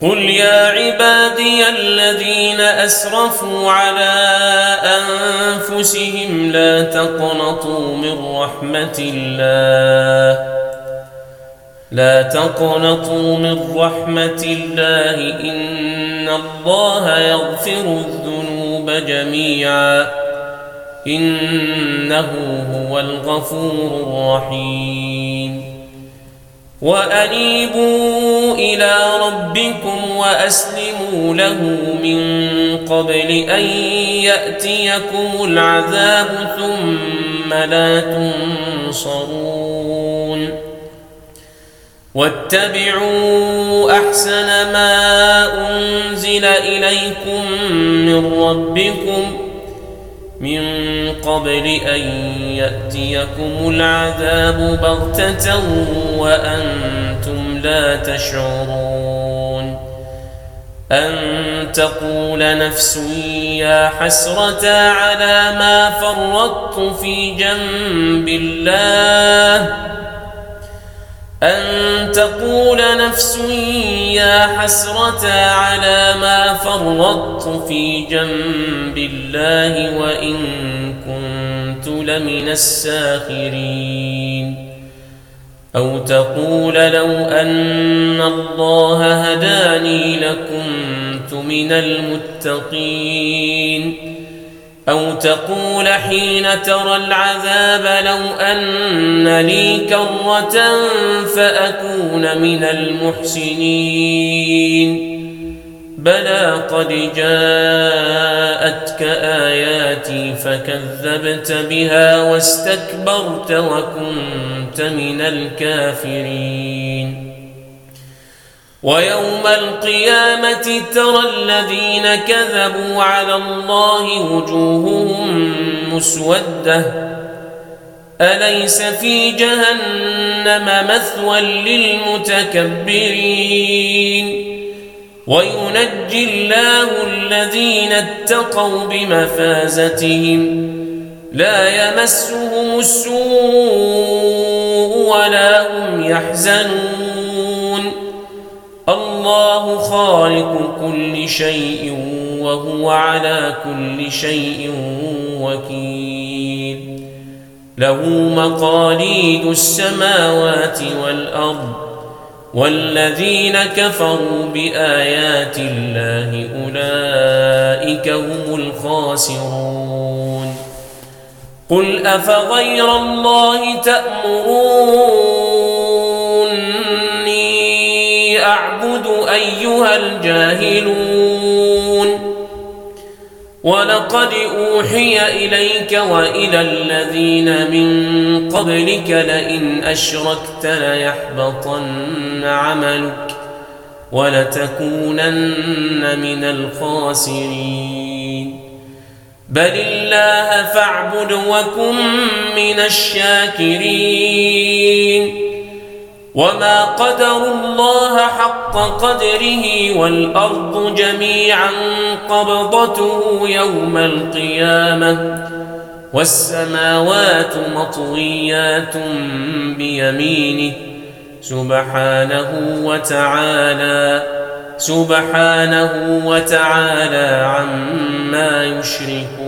قل يا عبادي الذين أسرفوا على أنفسهم لا تقنطوا من رحمة الله إن الله يغفر الذنوب جميعا إنه هو الغفور الرحيم وأنيبوا إلى ربكم وأسلموا له من قبل أن يأتيكم العذاب ثم لا تنصرون واتبعوا أحسن ما أنزل إليكم من ربكم من قبل أن يأتيكم العذاب بغتة وأنتم لا تشعرون أن تقول نفس يا حسرة على ما فرطت في جنب الله أن تقول نفس يا حسرة على ما فرطت في جنب الله وإن كنت لمن الساخرين أو تقول لو أن الله هداني لكنت من المتقين أو تقول حين ترى العذاب لو أن لي كرة فأكون من المحسنين بلى قد جاءتك آياتي فكذبت بها واستكبرت وكنت من الكافرين ويوم القيامة ترى الذين كذبوا على الله وجوههم مسودة أليس في جهنم مثوى للمتكبرين وينجي الله الذين اتقوا بمفازتهم لا يمسهم السوء ولا هم يحزنون الله خالق كل شيء وهو على كل شيء وكيل له مقاليد السماوات والأرض والذين كفروا بآيات الله أولئك هم الخاسرون قل أفغير الله تأمروني أعبد أيها الجاهلون ولقد أوحي إليك وإلى الذين من قبلك لئن أشركت ليحبطن عملك ولتكونن من الخاسرين بل الله فاعبد وكن من الشاكرين وما قدروا الله حق قدره والأرض جميعا قبضته يوم القيامة والسماوات مطويات بيمينه سبحانه وتعالى عما يشركون